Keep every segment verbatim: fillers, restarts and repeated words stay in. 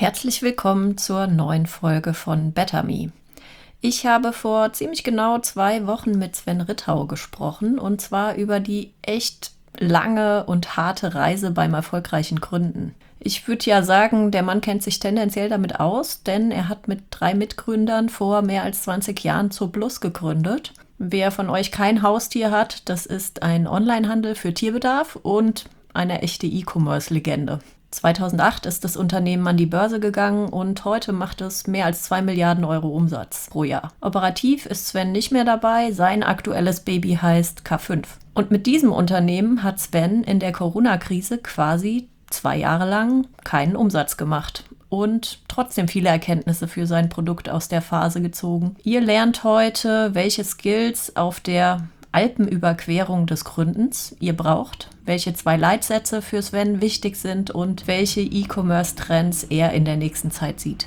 Herzlich willkommen zur neuen Folge von Better Me. Ich habe vor ziemlich genau zwei Wochen mit Sven Rittau gesprochen und zwar über die echt lange und harte Reise beim erfolgreichen Gründen. Ich würde ja sagen, der Mann kennt sich tendenziell damit aus, denn er hat mit drei Mitgründern vor mehr als zwanzig Jahren Zooplus gegründet. Wer von euch kein Haustier hat, das ist ein Onlinehandel für Tierbedarf und eine echte E-Commerce-Legende. zweitausendacht ist das Unternehmen an die Börse gegangen und heute macht es mehr als zwei Milliarden Euro Umsatz pro Jahr. Operativ ist Sven nicht mehr dabei, sein aktuelles Baby heißt K fünf. Und mit diesem Unternehmen hat Sven in der Corona-Krise quasi zwei Jahre lang keinen Umsatz gemacht und trotzdem viele Erkenntnisse für sein Produkt aus der Phase gezogen. Ihr lernt heute, welche Skills auf der Alpenüberquerung des Gründens ihr braucht, welche zwei Leitsätze für Sven wichtig sind und welche E-Commerce-Trends er in der nächsten Zeit sieht.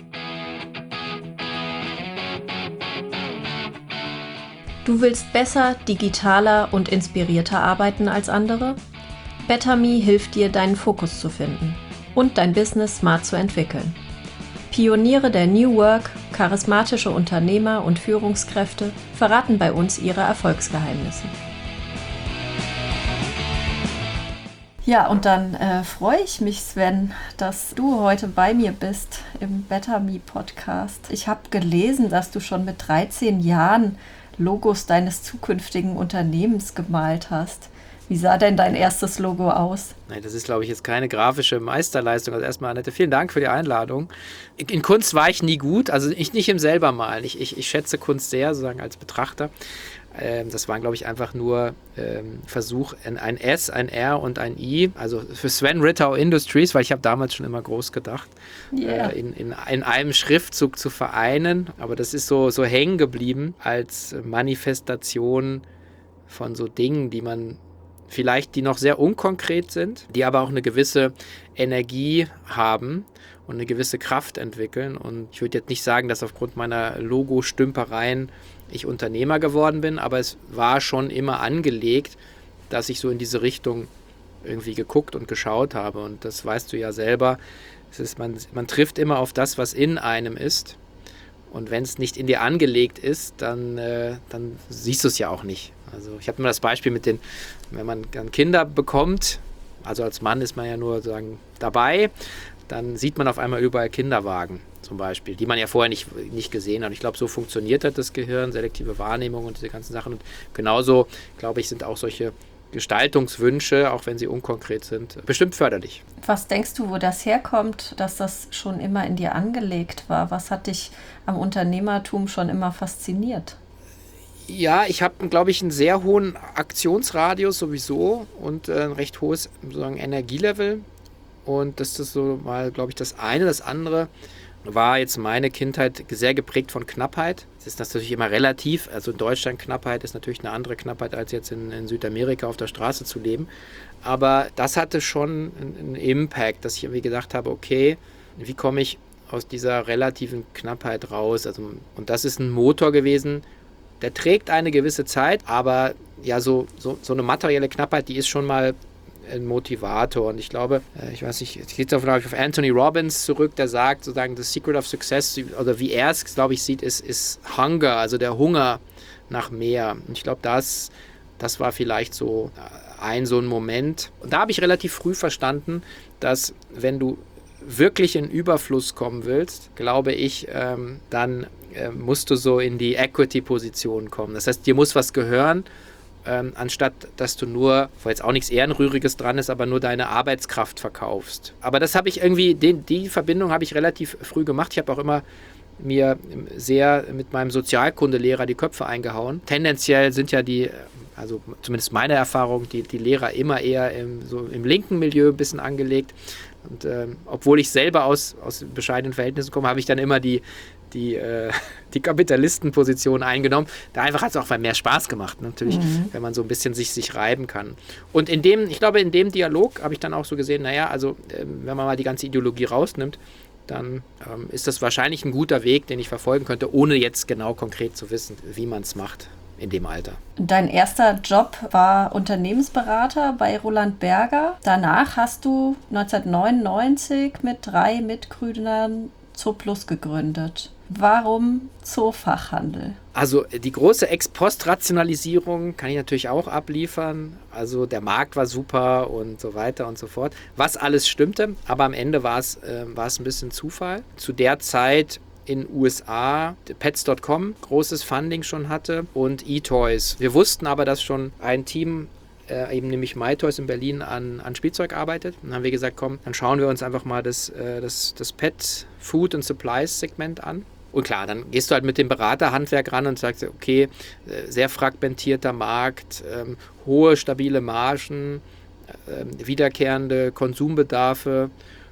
Du willst besser, digitaler und inspirierter arbeiten als andere? Better Me hilft dir, deinen Fokus zu finden und dein Business smart zu entwickeln. Pioniere der New Work, charismatische Unternehmer und Führungskräfte verraten bei uns ihre Erfolgsgeheimnisse. Ja, und dann äh, freue ich mich, Sven, dass du heute bei mir bist im Better Me Podcast. Ich habe gelesen, dass du schon mit dreizehn Jahren Logos deines zukünftigen Unternehmens gemalt hast. Wie sah denn dein erstes Logo aus? Nein, das ist, glaube ich, jetzt keine grafische Meisterleistung. Also erstmal, Annette, vielen Dank für die Einladung. In Kunst war ich nie gut, also ich nicht im selber malen. Ich, ich, ich schätze Kunst sehr, sozusagen als Betrachter. Ähm, das waren, glaube ich, einfach nur ähm, Versuch, ein, ein S, ein R und ein I, also für Sven Rittau Industries, weil ich habe damals schon immer groß gedacht, yeah. äh, in, in, in einem Schriftzug zu vereinen. Aber das ist so, so hängen geblieben als Manifestation von so Dingen, die man vielleicht die noch sehr unkonkret sind, die aber auch eine gewisse Energie haben und eine gewisse Kraft entwickeln. Und ich würde jetzt nicht sagen, dass aufgrund meiner Logo-Stümpereien ich Unternehmer geworden bin, aber es war schon immer angelegt, dass ich so in diese Richtung irgendwie geguckt und geschaut habe. Und das weißt du ja selber. Es ist, man, man trifft immer auf das, was in einem ist. Und wenn es nicht in dir angelegt ist, dann, äh, dann siehst du es ja auch nicht. Also ich habe immer das Beispiel mit den, wenn man dann Kinder bekommt, also als Mann ist man ja nur sozusagen dabei, dann sieht man auf einmal überall Kinderwagen zum Beispiel, die man ja vorher nicht, nicht gesehen hat. Und ich glaube, so funktioniert halt das Gehirn, selektive Wahrnehmung und diese ganzen Sachen. Und genauso, glaube ich, sind auch solche Gestaltungswünsche, auch wenn sie unkonkret sind, bestimmt förderlich. Was denkst du, wo das herkommt, dass das schon immer in dir angelegt war? Was hat dich am Unternehmertum schon immer fasziniert? Ja, ich habe, glaube ich, einen sehr hohen Aktionsradius sowieso und ein recht hohes sozusagen Energielevel. Und das ist so mal, glaube ich, das eine. Das andere war jetzt meine Kindheit sehr geprägt von Knappheit. Es ist natürlich immer relativ. Also in Deutschland Knappheit ist natürlich eine andere Knappheit, als jetzt in, in Südamerika auf der Straße zu leben. Aber das hatte schon einen Impact, dass ich irgendwie gedacht habe, okay, wie komme ich aus dieser relativen Knappheit raus? Also, und das ist ein Motor gewesen, der trägt eine gewisse Zeit, aber ja, so, so, so eine materielle Knappheit, die ist schon mal ein Motivator. Und ich glaube, ich weiß nicht, ich gehe auf, auf Anthony Robbins zurück, der sagt sozusagen, the secret of success, oder wie er es, glaube ich, sieht, ist, ist Hunger, also der Hunger nach mehr. Und ich glaube, das, das war vielleicht so ein, so ein Moment. Und da habe ich relativ früh verstanden, dass wenn du wirklich in Überfluss kommen willst, glaube ich, ähm, dann äh, musst du so in die Equity-Position kommen. Das heißt, dir muss was gehören, ähm, anstatt dass du nur, wo jetzt auch nichts Ehrenrühriges dran ist, aber nur deine Arbeitskraft verkaufst. Aber das habe ich irgendwie, den, die Verbindung habe ich relativ früh gemacht. Ich habe auch immer mir sehr mit meinem Sozialkundelehrer die Köpfe eingehauen. Tendenziell sind ja die, also zumindest meine Erfahrung, die, die Lehrer immer eher im, so im linken Milieu ein bisschen angelegt. Und ähm, obwohl ich selber aus, aus bescheidenen Verhältnissen komme, habe ich dann immer die, die, äh, die Kapitalistenposition eingenommen. Da einfach hat es auch mehr Spaß gemacht, natürlich, mhm. wenn man so ein bisschen sich, sich reiben kann. Und in dem, ich glaube, in dem Dialog habe ich dann auch so gesehen, naja, also äh, wenn man mal die ganze Ideologie rausnimmt, dann ähm, ist das wahrscheinlich ein guter Weg, den ich verfolgen könnte, ohne jetzt genau konkret zu wissen, wie man es macht. in dem Alter. Dein erster Job war Unternehmensberater bei Roland Berger. Danach hast du neunzehnhundertneunundneunzig mit drei Mitgründern Zooplus gegründet. Warum Zoofachhandel? Also die große Ex-Post-Rationalisierung kann ich natürlich auch abliefern. Also der Markt war super und so weiter und so fort. Was alles stimmte, aber am Ende war es, äh, war es ein bisschen Zufall. Zu der Zeit in den U S A Pets Punkt com großes Funding schon hatte und eToys. Wir wussten aber, dass schon ein Team, äh, eben nämlich MyToys in Berlin, an, an Spielzeug arbeitet. Dann haben wir gesagt, komm, dann schauen wir uns einfach mal das, äh, das, das Pet Food and Supplies Segment an. Und klar, dann gehst du halt mit dem Beraterhandwerk ran und sagst, okay, äh, sehr fragmentierter Markt, ähm, hohe stabile Margen, äh, wiederkehrende Konsumbedarfe,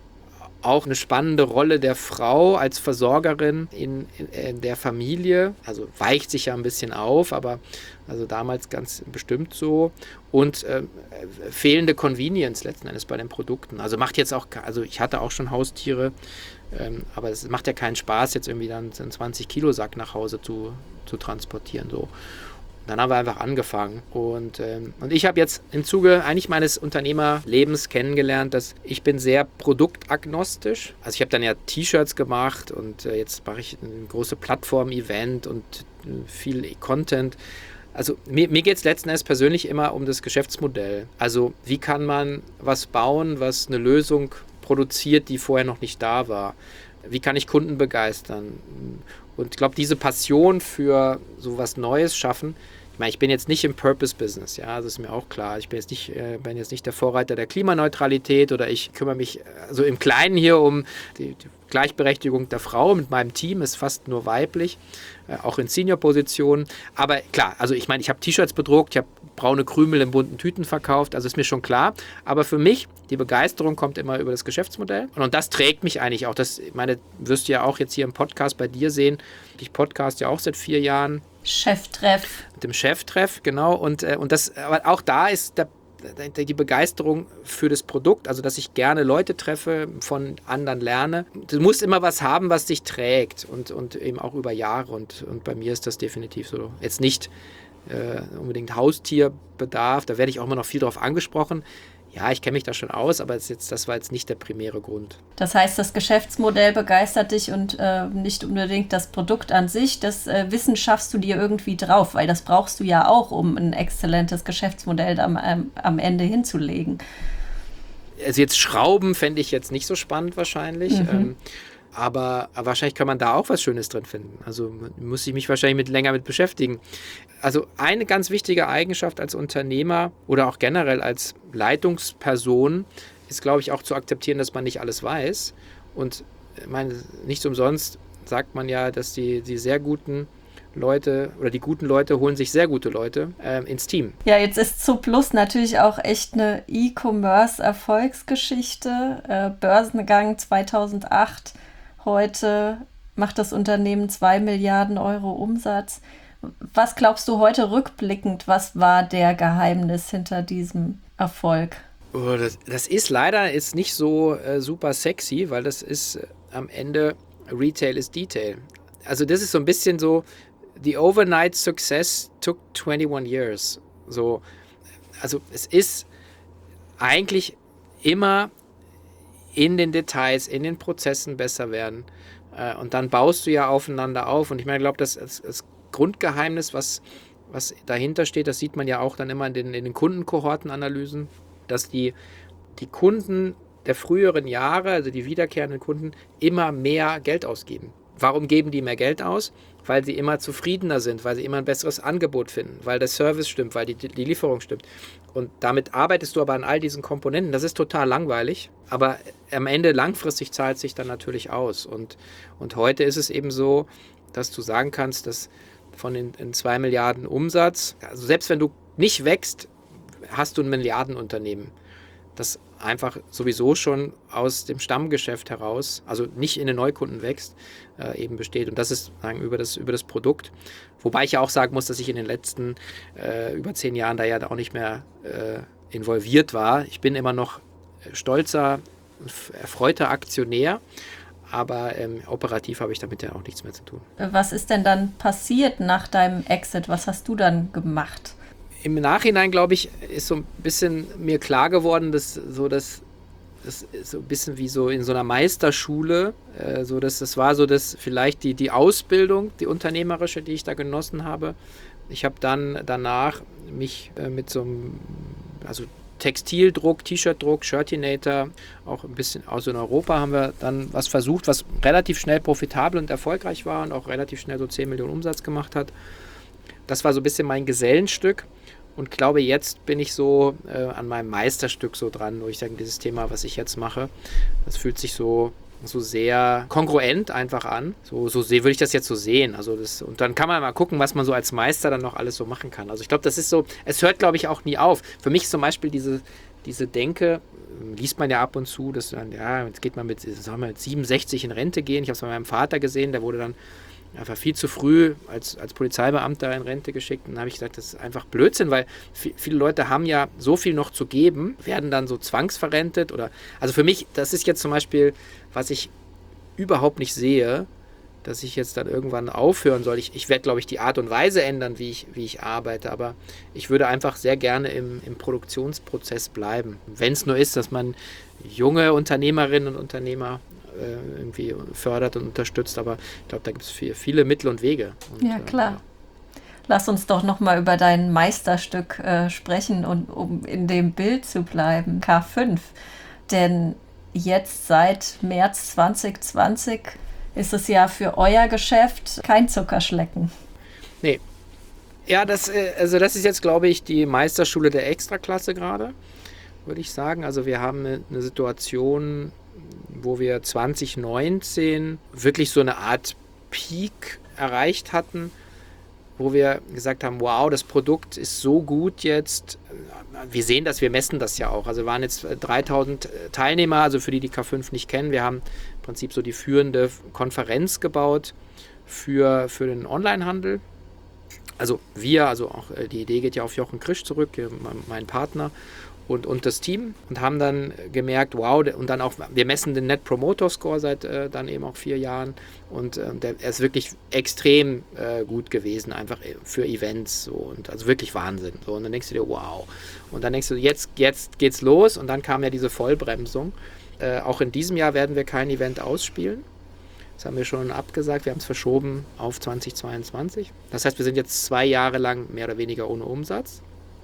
auch eine spannende Rolle der Frau als Versorgerin in, in, in der Familie. Also weicht sich ja ein bisschen auf, aber also damals ganz bestimmt so. Und äh, fehlende Convenience letzten Endes bei den Produkten. Also macht jetzt auch, also ich hatte auch schon Haustiere, ähm, aber es macht ja keinen Spaß, jetzt irgendwie dann einen zwanzig Kilo Sack nach Hause zu, zu transportieren. So. Dann haben wir einfach angefangen. Und, ähm, und ich habe jetzt im Zuge eigentlich meines Unternehmerlebens kennengelernt, dass ich bin sehr produktagnostisch. Also ich habe dann ja T-Shirts gemacht und äh, jetzt mache ich ein großes Plattform-Event und äh, viel Content. Also mir, mir geht es letzten Endes persönlich immer um das Geschäftsmodell. Also wie kann man was bauen, was eine Lösung produziert, die vorher noch nicht da war? Wie kann ich Kunden begeistern? Und ich glaube, diese Passion für so was Neues schaffen, ich meine, ich bin jetzt nicht im Purpose-Business, ja, das ist mir auch klar. Ich bin jetzt nicht, äh, bin jetzt nicht der Vorreiter der Klimaneutralität oder ich kümmere mich also im Kleinen hier um die, die Gleichberechtigung der Frau mit meinem Team, ist fast nur weiblich, äh, auch in Senior-Positionen. Aber klar, also ich meine, ich habe T-Shirts bedruckt, ich habe braune Krümel in bunten Tüten verkauft, also ist mir schon klar. Aber für mich, die Begeisterung kommt immer über das Geschäftsmodell. Und, und das trägt mich eigentlich auch. Das, ich meine, wirst du ja auch jetzt hier im Podcast bei dir sehen. Ich podcast ja auch seit vier Jahren. Cheftreff. Mit dem Cheftreff, genau. Und, äh, und das, aber auch da ist der, der, die Begeisterung für das Produkt, also dass ich gerne Leute treffe, von anderen lerne. Du musst immer was haben, was dich trägt und, und eben auch über Jahre. Und, und bei mir ist das definitiv so. Jetzt nicht äh, unbedingt Haustierbedarf, da werde ich auch immer noch viel drauf angesprochen. Ja, ich kenne mich da schon aus, aber das, jetzt, das war jetzt nicht der primäre Grund. Das heißt, das Geschäftsmodell begeistert dich und äh, nicht unbedingt das Produkt an sich. Das äh, Wissen schaffst du dir irgendwie drauf, weil das brauchst du ja auch, um ein exzellentes Geschäftsmodell am, am, am Ende hinzulegen. Also jetzt Schrauben fände ich jetzt nicht so spannend wahrscheinlich. Mhm. Ähm, Aber, aber wahrscheinlich kann man da auch was Schönes drin finden. Also muss ich mich wahrscheinlich mit, länger mit beschäftigen. Also eine ganz wichtige Eigenschaft als Unternehmer oder auch generell als Leitungsperson ist, glaube ich, auch zu akzeptieren, dass man nicht alles weiß. Und ich meine, nicht umsonst sagt man ja, dass die, die sehr guten Leute oder die guten Leute holen sich sehr gute Leute äh, ins Team. Ja, jetzt ist Zooplus natürlich auch echt eine E-Commerce-Erfolgsgeschichte. Äh, Börsengang zweitausendacht. Heute macht das Unternehmen zwei Milliarden Euro Umsatz. Was glaubst du heute rückblickend, was war der Geheimnis hinter diesem Erfolg? Oh, das, das ist leider ist nicht so äh, super sexy, weil das ist äh, am Ende Retail is Detail. Also das ist so ein bisschen so, the overnight success took twenty-one years. So, also es ist eigentlich immer in den Details, in den Prozessen besser werden. Äh, und dann baust du ja aufeinander auf. Und ich meine, ich glaube, das, das, das Grundgeheimnis, was, was dahinter steht, das sieht man ja auch dann immer in den, in den Kundenkohortenanalysen, dass die, die Kunden der früheren Jahre, also die wiederkehrenden Kunden, immer mehr Geld ausgeben. Warum geben die mehr Geld aus? Weil sie immer zufriedener sind, weil sie immer ein besseres Angebot finden, weil der Service stimmt, weil die, die Lieferung stimmt. Und damit arbeitest du aber an all diesen Komponenten. Das ist total langweilig, aber am Ende langfristig zahlt sich dann natürlich aus. Und, und heute ist es eben so, dass du sagen kannst, dass von den in zwei Milliarden Umsatz, also selbst wenn du nicht wächst, hast du ein Milliardenunternehmen, das einfach sowieso schon aus dem Stammgeschäft heraus, also nicht in den Neukunden wächst, äh, eben besteht. Und das ist sagen, über, das, über das Produkt. Wobei ich ja auch sagen muss, dass ich in den letzten äh, über zehn Jahren da ja auch nicht mehr äh, involviert war. Ich bin immer noch stolzer, erfreuter Aktionär, aber ähm, operativ habe ich damit ja auch nichts mehr zu tun. Was ist denn dann passiert nach deinem Exit? Was hast du dann gemacht? Im Nachhinein, glaube ich, ist so ein bisschen mir klar geworden, dass so das, das ist so ein bisschen wie so in so einer Meisterschule, äh, so dass das war so, dass vielleicht die, die Ausbildung, die unternehmerische, die ich da genossen habe. Ich habe dann danach mich äh, mit so einem, also Textildruck, T-Shirt-Druck, Shirtinator, auch ein bisschen aus in Europa haben wir dann was versucht, was relativ schnell profitabel und erfolgreich war und auch relativ schnell so zehn Millionen Umsatz gemacht hat. Das war so ein bisschen mein Gesellenstück und glaube, jetzt bin ich so äh, an meinem Meisterstück so dran, wo ich sage, dieses Thema, was ich jetzt mache, das fühlt sich so, so sehr kongruent einfach an. So, so würde ich das jetzt so sehen. Also das, und dann kann man mal gucken, was man so als Meister dann noch alles so machen kann. Also ich glaube, das ist so, es hört, glaube ich, auch nie auf. Für mich ist zum Beispiel diese, diese Denke, liest man ja ab und zu, dass dann, ja, jetzt geht man mit, sagen wir, mit siebenundsechzig in Rente gehen. Ich habe es bei meinem Vater gesehen, der wurde dann einfach viel zu früh als, als Polizeibeamter in Rente geschickt. Und dann habe ich gesagt, das ist einfach Blödsinn, weil viel, viele Leute haben ja so viel noch zu geben, werden dann so zwangsverrentet oder, also für mich, das ist jetzt zum Beispiel, was ich überhaupt nicht sehe, dass ich jetzt dann irgendwann aufhören soll. Ich, ich werde, glaube ich, die Art und Weise ändern, wie ich, wie ich arbeite, aber ich würde einfach sehr gerne im, im Produktionsprozess bleiben. Wenn es nur ist, dass man junge Unternehmerinnen und Unternehmer äh, irgendwie fördert und unterstützt, aber ich glaube, da gibt es viel, viele Mittel und Wege. Und, ja, klar. Äh, ja. Lass uns doch nochmal über dein Meisterstück äh, sprechen und um in dem Bild zu bleiben, K fünf. Denn jetzt seit März zwanzig zwanzig ist es ja für euer Geschäft kein Zuckerschlecken. Nee. Ja, das, also das ist jetzt, glaube ich, die Meisterschule der Extraklasse gerade, würde ich sagen. Also wir haben eine, eine Situation, wo wir zwanzig neunzehn wirklich so eine Art Peak erreicht hatten, wo wir gesagt haben, wow, das Produkt ist so gut jetzt. Wir sehen das, wir messen das ja auch. Also wir waren jetzt dreitausend Teilnehmer, also für die, die K fünf nicht kennen. Wir haben im Prinzip so die führende Konferenz gebaut für, für den Onlinehandel. Also wir, also auch die Idee geht ja auf Jochen Krisch zurück, mein Partner und, und das Team, und haben dann gemerkt, wow, und dann auch, wir messen den Net Promoter Score seit äh, dann eben auch vier Jahren und äh, der ist wirklich extrem äh, gut gewesen, einfach für Events, so, und also wirklich Wahnsinn. So, und dann denkst du dir, wow. Und dann denkst du, jetzt, jetzt geht's los, und dann kam ja diese Vollbremsung. Äh, auch in diesem Jahr werden wir kein Event ausspielen. Das haben wir schon abgesagt, wir haben es verschoben auf zwanzig zweiundzwanzig. Das heißt, wir sind jetzt zwei Jahre lang mehr oder weniger ohne Umsatz.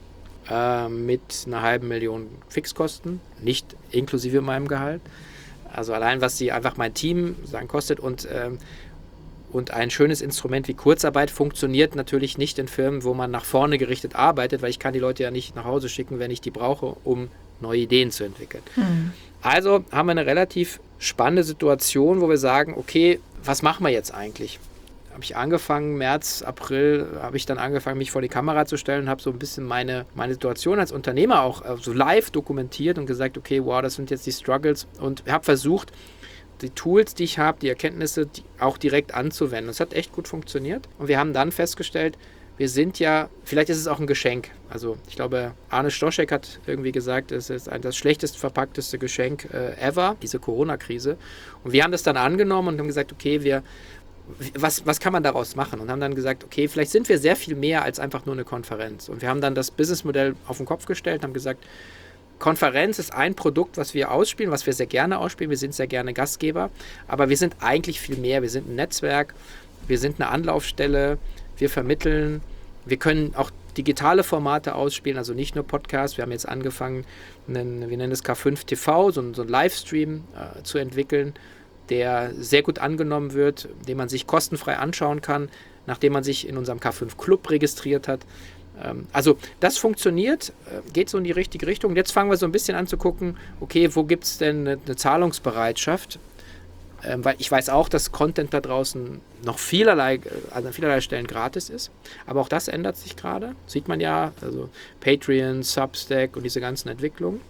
Mit einer halben Million Fixkosten, nicht inklusive meinem Gehalt. Also allein, was die einfach mein Team sagen kostet, und, ähm, und ein schönes Instrument wie Kurzarbeit funktioniert natürlich nicht in Firmen, wo man nach vorne gerichtet arbeitet, weil ich kann die Leute ja nicht nach Hause schicken, wenn ich die brauche, um neue Ideen zu entwickeln. Mhm. Also haben wir eine relativ spannende Situation, wo wir sagen, okay, was machen wir jetzt eigentlich? Habe ich angefangen, März, April, habe ich dann angefangen, mich vor die Kamera zu stellen und habe so ein bisschen meine, meine Situation als Unternehmer auch äh, so live dokumentiert und gesagt, okay, wow, das sind jetzt die Struggles, und habe versucht, die Tools, die ich habe, die Erkenntnisse die auch direkt anzuwenden. Das hat echt gut funktioniert, und wir haben dann festgestellt, wir sind ja, vielleicht ist es auch ein Geschenk. Also ich glaube, Arne Stoschek hat irgendwie gesagt, es ist ein, das schlechtest verpackteste Geschenk äh, ever, diese Corona-Krise. Und wir haben das dann angenommen und haben gesagt, okay, wir Was, was kann man daraus machen? Und haben dann gesagt, okay, vielleicht sind wir sehr viel mehr als einfach nur eine Konferenz. Und wir haben dann das Businessmodell auf den Kopf gestellt und haben gesagt, Konferenz ist ein Produkt, was wir ausspielen, was wir sehr gerne ausspielen. Wir sind sehr gerne Gastgeber, aber wir sind eigentlich viel mehr. Wir sind ein Netzwerk, wir sind eine Anlaufstelle, wir vermitteln, wir können auch digitale Formate ausspielen, also nicht nur Podcasts. Wir haben jetzt angefangen, einen, wir nennen es K fünf T V, so, so einen Livestream äh, zu entwickeln, der sehr gut angenommen wird, den man sich kostenfrei anschauen kann, nachdem man sich in unserem K fünf Club registriert hat. Also das funktioniert, geht so in die richtige Richtung. Jetzt fangen wir so ein bisschen an zu gucken, okay, wo gibt es denn eine, eine Zahlungsbereitschaft? Ähm, weil ich weiß auch, dass Content da draußen noch vielerlei, also an vielerlei Stellen gratis ist. Aber auch das ändert sich gerade. Sieht man ja, also Patreon, Substack und diese ganzen Entwicklungen.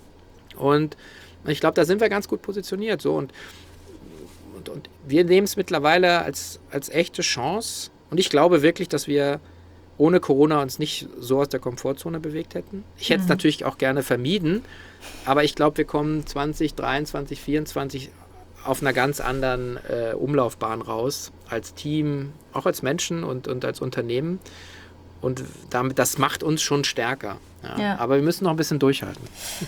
Und ich glaube, da sind wir ganz gut positioniert. So, und Und, und wir nehmen es mittlerweile als, als echte Chance. Und ich glaube wirklich, dass wir ohne Corona uns nicht so aus der Komfortzone bewegt hätten. Ich hätte es mhm. natürlich auch gerne vermieden. Aber ich glaube, wir kommen zwanzig dreiundzwanzig, vierundzwanzig auf einer ganz anderen äh, Umlaufbahn raus, als Team, auch als Menschen und, und als Unternehmen. Und damit, das macht uns schon stärker. Ja. Ja. Aber wir müssen noch ein bisschen durchhalten.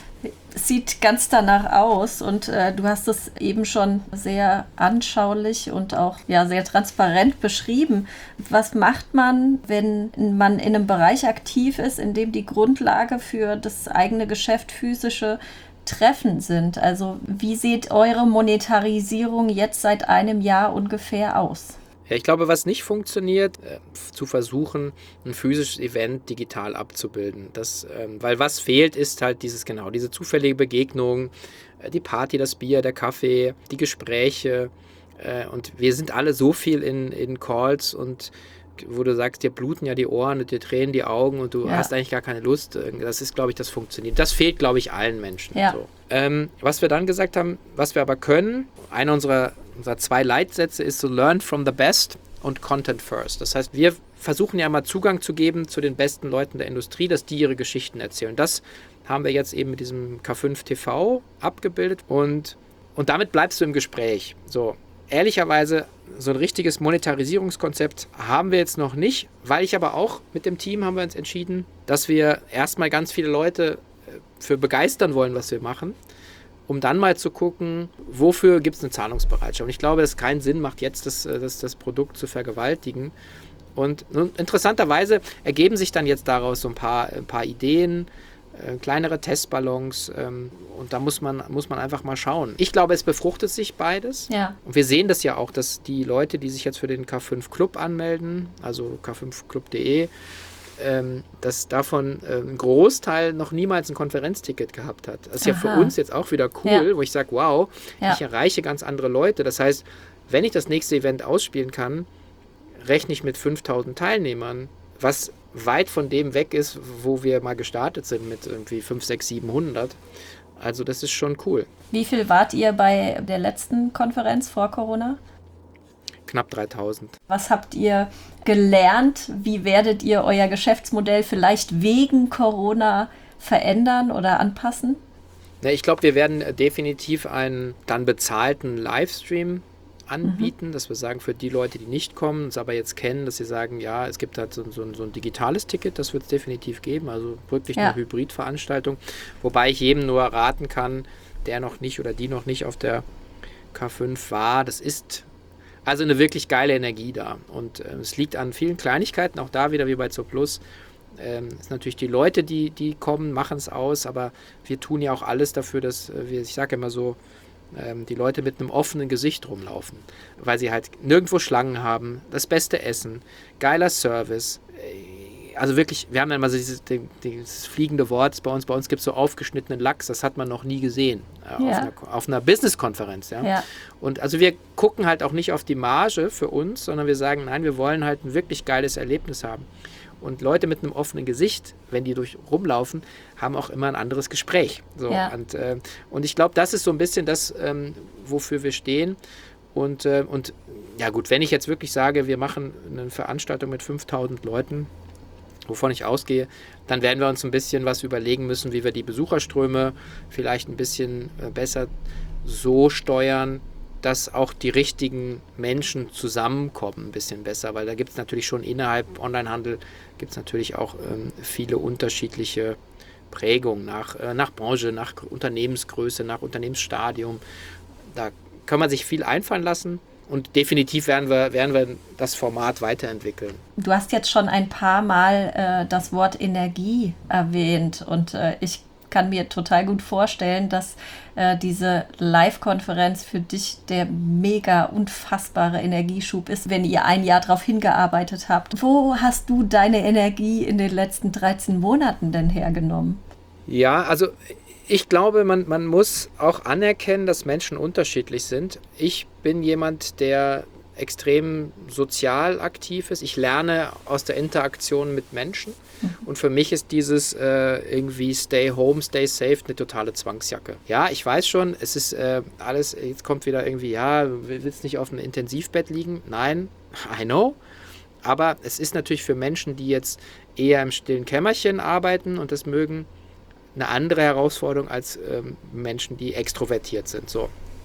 Sieht ganz danach aus und äh, du hast es eben schon sehr anschaulich und auch ja, sehr transparent beschrieben. Was macht man, wenn man in einem Bereich aktiv ist, in dem die Grundlage für das eigene Geschäft physische Treffen sind? Also wie sieht eure Monetarisierung jetzt seit einem Jahr ungefähr aus? Ja, ich glaube, was nicht funktioniert, äh, zu versuchen, ein physisches Event digital abzubilden. Das, ähm, weil was fehlt, ist halt dieses, genau, diese zufällige Begegnung, äh, die Party, das Bier, der Kaffee, die Gespräche. Äh, und wir sind alle so viel in, in Calls und wo du sagst, dir bluten ja die Ohren und dir tränen die Augen und du ja. hast eigentlich gar keine Lust. Das ist, glaube ich, das funktioniert. Das fehlt, glaube ich, allen Menschen. Ja. So. Ähm, was wir dann gesagt haben, was wir aber können, einer unserer Unser zwei Leitsätze ist so Learn from the best und Content first. Das heißt, wir versuchen ja mal Zugang zu geben zu den besten Leuten der Industrie, dass die ihre Geschichten erzählen. Das haben wir jetzt eben mit diesem K fünf T V abgebildet und, und damit bleibst du im Gespräch. So, ehrlicherweise, so ein richtiges Monetarisierungskonzept haben wir jetzt noch nicht, weil ich aber auch mit dem Team haben wir uns entschieden, dass wir erstmal ganz viele Leute für begeistern wollen, was wir machen, um dann mal zu gucken, wofür gibt es eine Zahlungsbereitschaft. Und ich glaube, dass es keinen Sinn macht, jetzt das, das, das Produkt zu vergewaltigen. Und interessanterweise ergeben sich dann jetzt daraus so ein paar, ein paar Ideen, äh, kleinere Testballons. Ähm, und da muss man, muss man einfach mal schauen. Ich glaube, es befruchtet sich beides. Ja. Und wir sehen das ja auch, dass die Leute, die sich jetzt für den K fünf Club anmelden, also k fünf club punkt de, Ähm, dass davon äh, ein Großteil noch niemals ein Konferenzticket gehabt hat. Das ist Aha. ja für uns jetzt auch wieder cool, ja. wo ich sage, wow, ja. ich erreiche ganz andere Leute. Das heißt, wenn ich das nächste Event ausspielen kann, rechne ich mit fünftausend Teilnehmern, was weit von dem weg ist, wo wir mal gestartet sind mit irgendwie fünf, sechs, siebenhundert. Also das ist schon cool. Wie viel wart ihr bei der letzten Konferenz vor Corona? Knapp dreitausend. Was habt ihr gelernt? Wie werdet ihr euer Geschäftsmodell vielleicht wegen Corona verändern oder anpassen? Ja, ich glaube, wir werden definitiv einen dann bezahlten Livestream anbieten, mhm. dass wir sagen, für die Leute, die nicht kommen, uns aber jetzt kennen, dass sie sagen, ja, es gibt halt so, so, so ein digitales Ticket, das wird es definitiv geben, also wirklich eine ja. Hybridveranstaltung, wobei ich jedem nur raten kann, der noch nicht oder die noch nicht auf der K fünf war, das ist also eine wirklich geile Energie da. Und äh, es liegt an vielen Kleinigkeiten, auch da wieder wie bei Zooplus. Ähm, es sind natürlich die Leute, die, die kommen, machen es aus, aber wir tun ja auch alles dafür, dass äh, wir, ich sage immer so, ähm, die Leute mit einem offenen Gesicht rumlaufen. Weil sie halt nirgendwo Schlangen haben, das beste Essen, geiler Service. Äh, also wirklich, wir haben dann mal so dieses, dieses fliegende Wort bei uns. Bei uns gibt es so aufgeschnittenen Lachs, das hat man noch nie gesehen äh, ja. auf einer, auf einer Business-Konferenz. Ja? Ja. Und also wir gucken halt auch nicht auf die Marge für uns, sondern wir sagen, nein, wir wollen halt ein wirklich geiles Erlebnis haben. Und Leute mit einem offenen Gesicht, wenn die durch rumlaufen, haben auch immer ein anderes Gespräch. So, ja. und, äh, und ich glaube, das ist so ein bisschen das, ähm, wofür wir stehen. Und, äh, und ja gut, wenn ich jetzt wirklich sage, wir machen eine Veranstaltung mit fünftausend Leuten, wovon ich ausgehe, dann werden wir uns ein bisschen was überlegen müssen, wie wir die Besucherströme vielleicht ein bisschen besser so steuern, dass auch die richtigen Menschen zusammenkommen, ein bisschen besser, weil da gibt es natürlich schon innerhalb Onlinehandel gibt es natürlich auch ähm, viele unterschiedliche Prägungen nach, äh, nach Branche, nach Unternehmensgröße, nach Unternehmensstadium. Da kann man sich viel einfallen lassen. Und definitiv werden wir, werden wir das Format weiterentwickeln. Du hast jetzt schon ein paar Mal äh, das Wort Energie erwähnt und äh, ich kann mir total gut vorstellen, dass äh, diese Live-Konferenz für dich der mega unfassbare Energieschub ist, wenn ihr ein Jahr darauf hingearbeitet habt. Wo hast du deine Energie in den letzten dreizehn Monaten denn hergenommen? Ja, also ich glaube, man, man muss auch anerkennen, dass Menschen unterschiedlich sind. Ich bin jemand, der extrem sozial aktiv ist. Ich lerne aus der Interaktion mit Menschen. Mhm. Und für mich ist dieses äh, irgendwie Stay home, stay safe eine totale Zwangsjacke. Ja, ich weiß schon, es ist äh, alles, jetzt kommt wieder irgendwie, ja, du willst nicht auf einem Intensivbett liegen. Nein, I know. Aber es ist natürlich für Menschen, die jetzt eher im stillen Kämmerchen arbeiten und das mögen, eine andere Herausforderung als ähm, Menschen, die extrovertiert sind. So.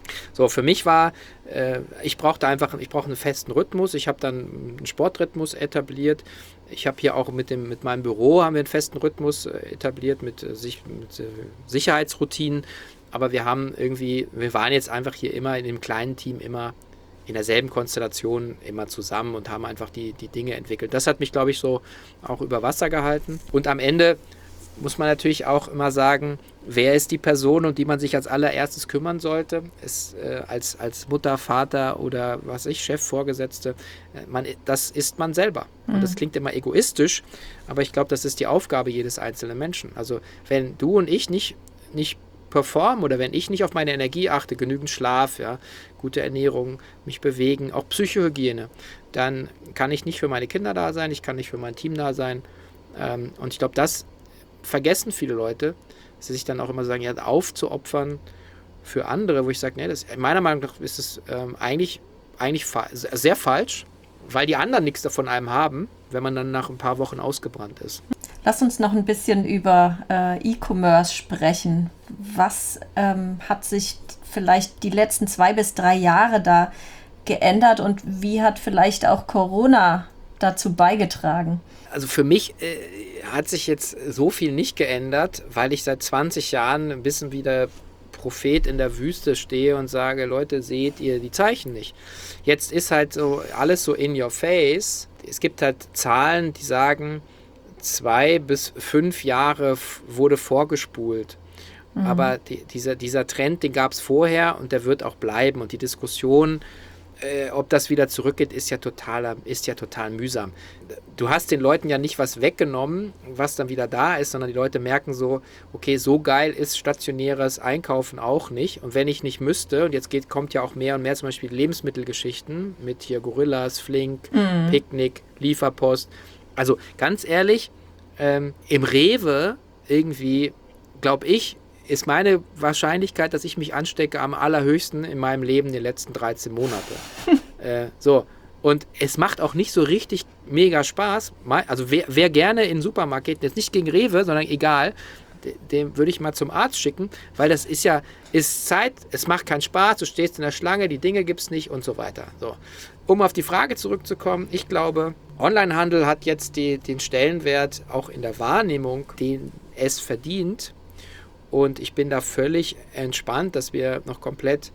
So, für mich war, äh, ich brauchte einfach, ich brauche einen festen Rhythmus. Ich habe dann einen Sportrhythmus etabliert. Ich habe hier auch mit dem, mit meinem Büro haben wir einen festen Rhythmus äh, etabliert mit, äh, sich, mit äh, Sicherheitsroutinen. Aber wir haben irgendwie, wir waren jetzt einfach hier immer in dem kleinen Team immer in derselben Konstellation immer zusammen und haben einfach die, die Dinge entwickelt. Das hat mich, glaube ich, so auch über Wasser gehalten. Und am Ende muss man natürlich auch immer sagen, wer ist die Person, um die man sich als allererstes kümmern sollte? Ist, äh, als, als Mutter, Vater oder was ich, Chef, Vorgesetzte, äh, man, das ist man selber. Mhm. Und das klingt immer egoistisch, aber ich glaube, das ist die Aufgabe jedes einzelnen Menschen. Also wenn du und ich nicht, nicht performen oder wenn ich nicht auf meine Energie achte, genügend Schlaf, ja, gute Ernährung, mich bewegen, auch Psychohygiene, dann kann ich nicht für meine Kinder da sein, ich kann nicht für mein Team da sein. Ähm, und ich glaube, das vergessen viele Leute, dass sie sich dann auch immer sagen, ja, aufzuopfern für andere, wo ich sage, nee, das, meiner Meinung nach ist es ähm, eigentlich, eigentlich fa- sehr falsch, weil die anderen nichts davon einem haben, wenn man dann nach ein paar Wochen ausgebrannt ist. Lass uns noch ein bisschen über äh, E-Commerce sprechen. Was ähm, hat sich vielleicht die letzten zwei bis drei Jahre da geändert und wie hat vielleicht auch Corona dazu beigetragen? Also für mich äh, hat sich jetzt so viel nicht geändert, weil ich seit zwanzig Jahren ein bisschen wie der Prophet in der Wüste stehe und sage, Leute, seht ihr die Zeichen nicht. Jetzt ist halt so alles so in your face. Es gibt halt Zahlen, die sagen, zwei bis fünf Jahre f- wurde vorgespult. Mhm. Aber die, dieser, dieser Trend, den gab es vorher und der wird auch bleiben. Und die Diskussion, äh, ob das wieder zurückgeht, ist ja, total, ist ja total mühsam. Du hast den Leuten ja nicht was weggenommen, was dann wieder da ist, sondern die Leute merken so, okay, so geil ist stationäres Einkaufen auch nicht. Und wenn ich nicht müsste, und jetzt geht, kommt ja auch mehr und mehr zum Beispiel Lebensmittelgeschichten mit hier Gorillas, Flink, mhm. Picknick, Lieferpost. Also ganz ehrlich, ähm, im Rewe irgendwie, glaube ich, ist meine Wahrscheinlichkeit, dass ich mich anstecke, am allerhöchsten in meinem Leben in den letzten dreizehn Monate. äh, so, und es macht auch nicht so richtig mega Spaß. Also wer, wer gerne in den Supermarkt geht, jetzt nicht gegen Rewe, sondern egal, den würde ich mal zum Arzt schicken, weil das ist ja, ist Zeit, es macht keinen Spaß, du stehst in der Schlange, die Dinge gibt es nicht und so weiter. So. Um auf die Frage zurückzukommen, ich glaube, Onlinehandel hat jetzt die, den Stellenwert auch in der Wahrnehmung, den es verdient. Und ich bin da völlig entspannt, dass wir noch komplett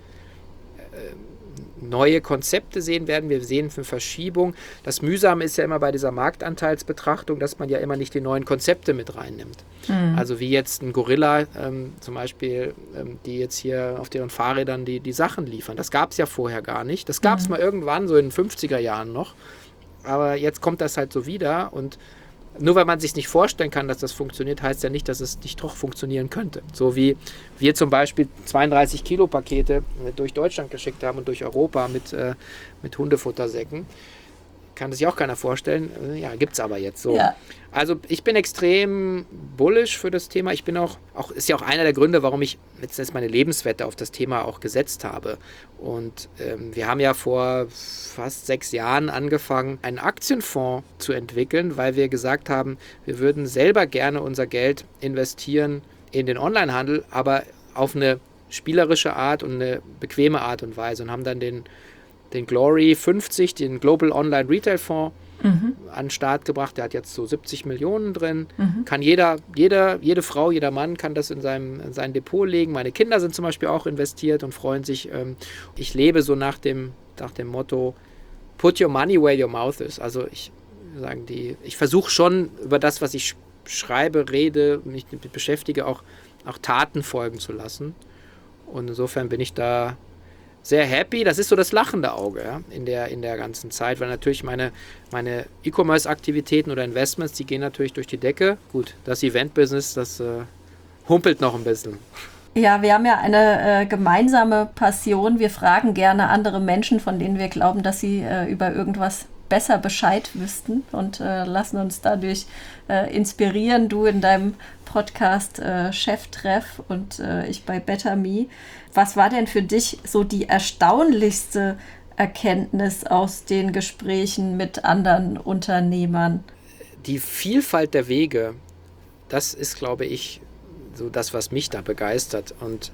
äh, neue Konzepte sehen werden. Wir sehen eine Verschiebung. Das Mühsame ist ja immer bei dieser Marktanteilsbetrachtung, dass man ja immer nicht die neuen Konzepte mit reinnimmt. Mhm. Also wie jetzt ein Gorilla ähm, zum Beispiel, ähm, die jetzt hier auf deren Fahrrädern die, die Sachen liefern. Das gab es ja vorher gar nicht. Das gab es mhm. mal irgendwann, so in den fünfziger Jahren noch. Aber jetzt kommt das halt so wieder und nur weil man sich nicht vorstellen kann, dass das funktioniert, heißt ja nicht, dass es nicht doch funktionieren könnte. So wie wir zum Beispiel zweiunddreißig Kilo Pakete durch Deutschland geschickt haben und durch Europa mit, äh, mit Hundefuttersäcken. Kann sich auch keiner vorstellen. Ja, gibt es aber jetzt so. Ja. Also ich bin extrem bullish für das Thema. Ich bin auch, auch, ist ja auch einer der Gründe, warum ich letztens meine Lebenswette auf das Thema auch gesetzt habe. Und ähm, wir haben ja vor fast sechs Jahren angefangen, einen Aktienfonds zu entwickeln, weil wir gesagt haben, wir würden selber gerne unser Geld investieren in den Onlinehandel, aber auf eine spielerische Art und eine bequeme Art und Weise und haben dann den den Glory fünfzig, den Global Online Retail Fonds, mhm. an den Start gebracht. Der hat jetzt so siebzig Millionen drin. Mhm. Kann jeder, jeder, jede Frau, jeder Mann kann das in, seinem, in sein Depot legen. Meine Kinder sind zum Beispiel auch investiert und freuen sich. Ähm, ich lebe so nach dem, nach dem Motto, put your money where your mouth is. Also ich, sagen die, ich versuche schon über das, was ich schreibe, rede, mich beschäftige, auch, auch Taten folgen zu lassen. Und insofern bin ich da sehr happy. Das ist so das lachende Auge, ja, in der, in der ganzen Zeit, weil natürlich meine, meine E-Commerce-Aktivitäten oder Investments, die gehen natürlich durch die Decke. Gut, das Event-Business, das äh, humpelt noch ein bisschen. Ja, wir haben ja eine äh, gemeinsame Passion. Wir fragen gerne andere Menschen, von denen wir glauben, dass sie äh, über irgendwas besser Bescheid wüssten und äh, lassen uns dadurch äh, inspirieren. Du in deinem Podcast äh, Cheftreff und äh, ich bei Better Me. Was war denn für dich so die erstaunlichste Erkenntnis aus den Gesprächen mit anderen Unternehmern? Die Vielfalt der Wege, das ist, glaube ich, so das, was mich da begeistert. Und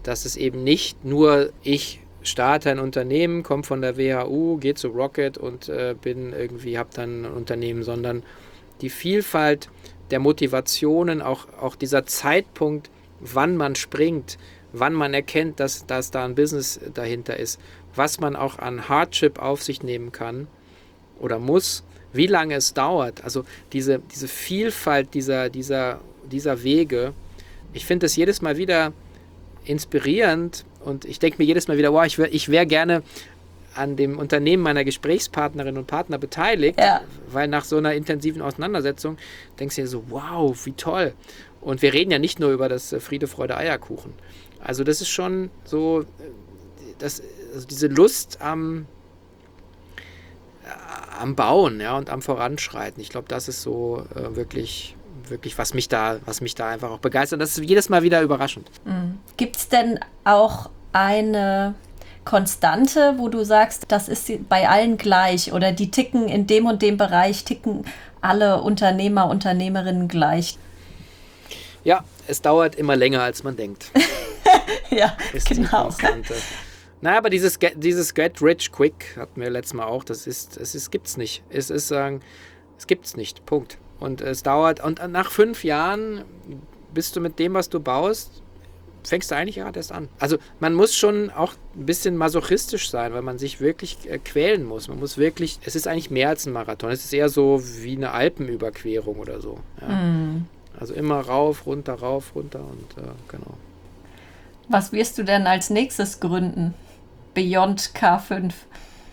dass es eben nicht nur ich starte ein Unternehmen, komme von der W H U, gehe zu Rocket und äh, bin irgendwie, habe dann ein Unternehmen, sondern die Vielfalt der Motivationen, auch, auch dieser Zeitpunkt, wann man springt, wann man erkennt, dass, dass da ein Business dahinter ist, was man auch an Hardship auf sich nehmen kann oder muss, wie lange es dauert. Also diese, diese Vielfalt dieser, dieser, dieser Wege, ich finde das jedes Mal wieder inspirierend und ich denke mir jedes Mal wieder, wow, ich wäre ich wär gerne an dem Unternehmen meiner Gesprächspartnerinnen und Partner beteiligt, ja. weil nach so einer intensiven Auseinandersetzung denkst du dir so, wow, wie toll. Und wir reden ja nicht nur über das Friede, Freude, Eierkuchen. Also das ist schon so, das, also diese Lust am, am Bauen, ja, und am Voranschreiten. Ich glaube, das ist so äh, wirklich... wirklich, was mich da, was mich da einfach auch begeistert. Das ist jedes Mal wieder überraschend. Mhm. Gibt es denn auch eine Konstante, wo du sagst, das ist bei allen gleich oder die ticken in dem und dem Bereich, ticken alle Unternehmer, Unternehmerinnen gleich? Ja, es dauert immer länger, als man denkt. Ja, ist genau. Die Konstante. Naja, aber dieses Get, dieses Get Rich Quick hatten wir letztes Mal auch, das ist, es ist, gibt's nicht. Es ist sagen, es gibt's nicht. Punkt. Und es dauert, und nach fünf Jahren bist du mit dem, was du baust, fängst du eigentlich gerade erst an. Also man muss schon auch ein bisschen masochistisch sein, weil man sich wirklich äh, quälen muss. Man muss wirklich, es ist eigentlich mehr als ein Marathon. Es ist eher so wie eine Alpenüberquerung oder so. Ja. Mm. Also immer rauf, runter, rauf, runter und äh, genau. Was wirst du denn als nächstes gründen? Beyond K fünf?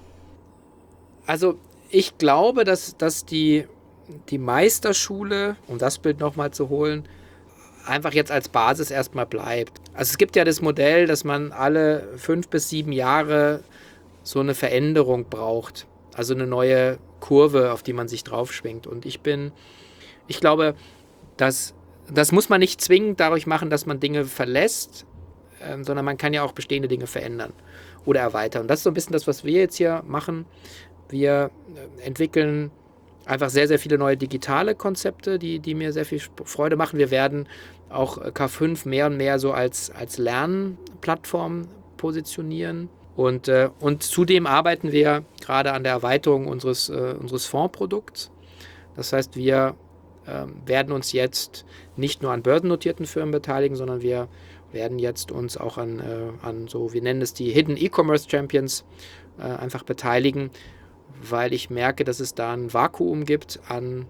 Also ich glaube, dass, dass die die Meisterschule, um das Bild nochmal zu holen, einfach jetzt als Basis erstmal bleibt. Also es gibt ja das Modell, dass man alle fünf bis sieben Jahre so eine Veränderung braucht. Also eine neue Kurve, auf die man sich draufschwingt. Und ich bin, ich glaube, dass, das muss man nicht zwingend dadurch machen, dass man Dinge verlässt, ähm, sondern man kann ja auch bestehende Dinge verändern oder erweitern. Und das ist so ein bisschen das, was wir jetzt hier machen. Wir entwickeln einfach sehr, sehr viele neue digitale Konzepte, die, die mir sehr viel Freude machen. Wir werden auch K fünf mehr und mehr so als, als Lernplattform positionieren. Und, äh, und zudem arbeiten wir gerade an der Erweiterung unseres, äh, unseres Fondsprodukts. Das heißt, wir äh, werden uns jetzt nicht nur an börsennotierten Firmen beteiligen, sondern wir werden jetzt uns auch an, äh, an so, wir nennen es die Hidden E-Commerce Champions, äh, einfach beteiligen, weil ich merke, dass es da ein Vakuum gibt an,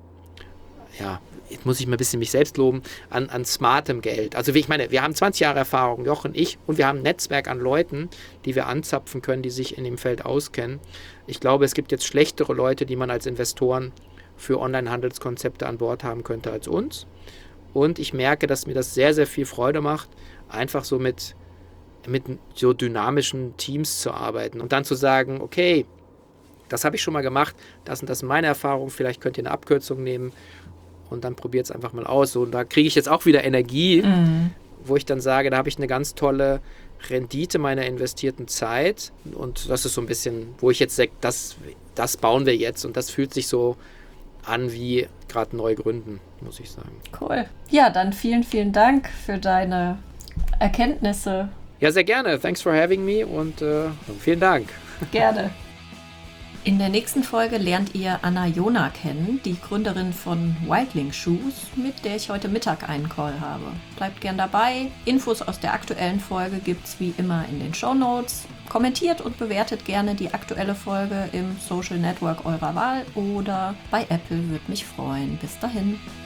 ja, jetzt muss ich mal ein bisschen mich selbst loben, an, an smartem Geld. Also wie ich meine, wir haben zwanzig Jahre Erfahrung, Jochen, ich, und wir haben ein Netzwerk an Leuten, die wir anzapfen können, die sich in dem Feld auskennen. Ich glaube, es gibt jetzt schlechtere Leute, die man als Investoren für Online-Handelskonzepte an Bord haben könnte als uns. Und ich merke, dass mir das sehr, sehr viel Freude macht, einfach so mit, mit so dynamischen Teams zu arbeiten und dann zu sagen, okay, das habe ich schon mal gemacht, das und das ist meine Erfahrung, vielleicht könnt ihr eine Abkürzung nehmen und dann probiert es einfach mal aus. So, und da kriege ich jetzt auch wieder Energie, mhm. wo ich dann sage, da habe ich eine ganz tolle Rendite meiner investierten Zeit und das ist so ein bisschen, wo ich jetzt sage, das, das bauen wir jetzt und das fühlt sich so an wie gerade neu gründen, muss ich sagen. Cool. Ja, dann vielen, vielen Dank für deine Erkenntnisse. Ja, sehr gerne. Thanks for having me und äh, vielen Dank. Gerne. In der nächsten Folge lernt ihr Anna Jona kennen, die Gründerin von Wildling Shoes, mit der ich heute Mittag einen Call habe. Bleibt gern dabei. Infos aus der aktuellen Folge gibt's wie immer in den Shownotes. Kommentiert und bewertet gerne die aktuelle Folge im Social Network eurer Wahl oder bei Apple, würde mich freuen. Bis dahin.